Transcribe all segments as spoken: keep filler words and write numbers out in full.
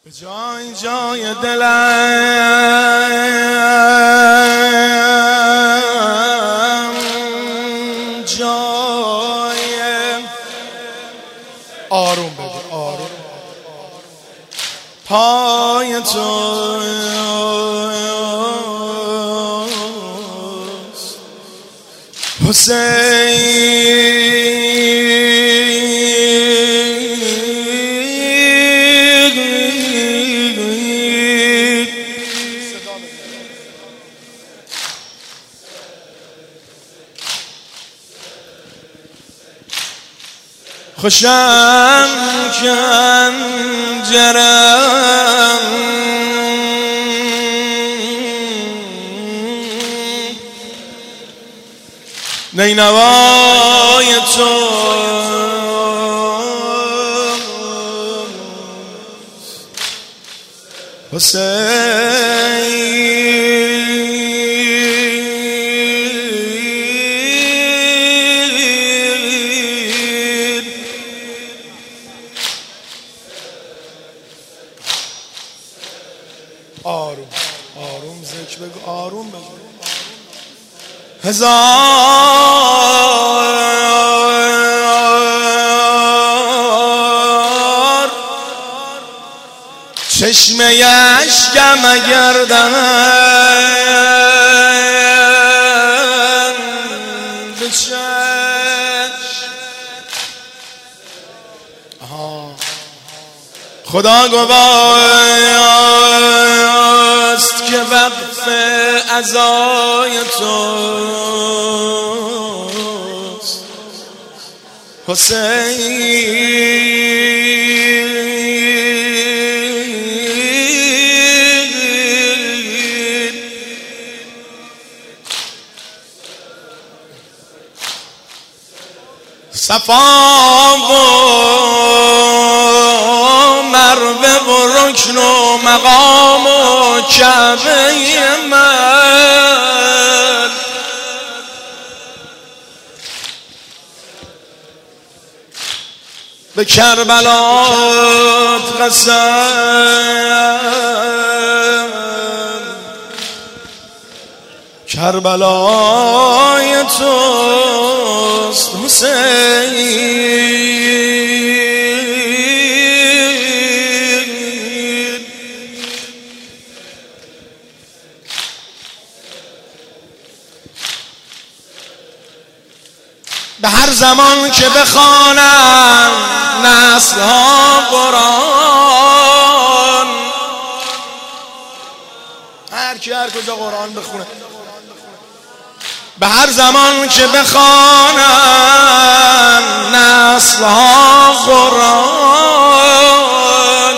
به جای جای دلم جای آروم بده، آروم پای توست حسین. خوشم کن جرم نینوای تو حسین. آروم آروم ذکر بگو، آروم بگو. هزار چشمه اشکم گردن به چشم خدا گواست که وقف عزای توست حسین. صفا و مروه و رکن و مقام و کعبه من به کربلات قسم، کربلای توست حسین. به هر زمان که بخوانم نسل ها قرآن، هر کی هر کجا قرآن بخونه، به هر زمان که بخوانم نسل ها قرآن،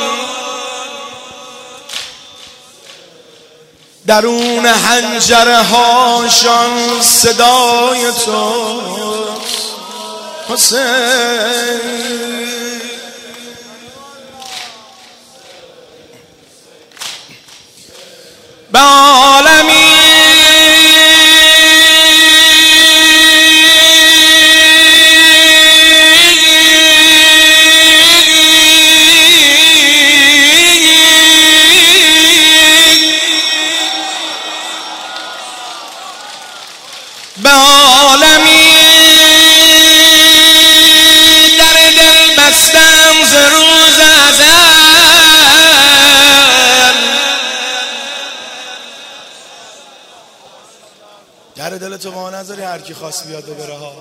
درون حنجره هاشان صدای تو حسین. به عالمی به عالمی در دل بستم ز روز ازل، در دل تو ما نذاری هر کی خواست بیاد و بره ها.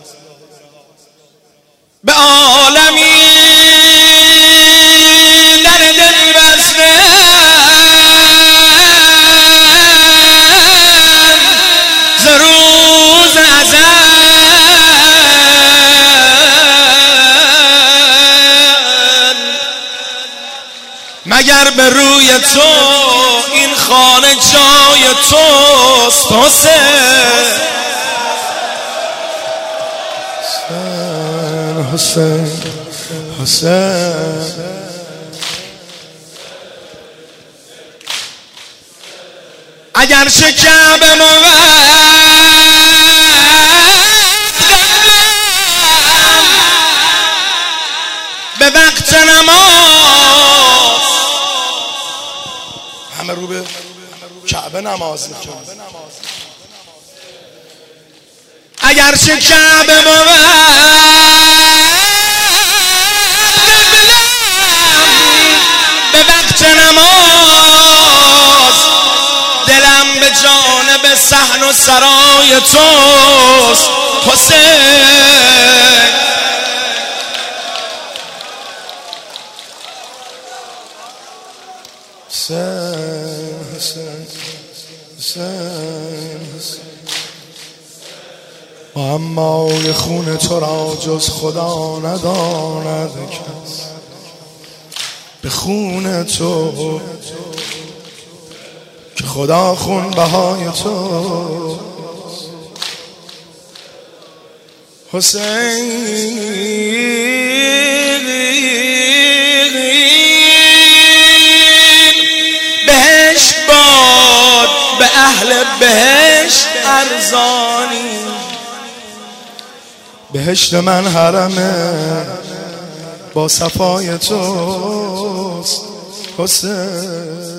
به عالمی در دل بستم ز روز ازل، مگر به روی تو این خانه جای توست حسین. حسین حسین اگر چه کعبه به وقت نماز همه رو به کعبه نماز میکنن. اگرچه کعبه بود به وقت نماز، دلم به جانب صحن و سرای توست حسین. حسین حسین حسین معمای خون تو را جز خدا نداند کس، به خون تو که خدا خون بهای تو. حسین بهشت باد به اهل بهشت ارزانی، بهشت من حرمه با صفای توست حسین.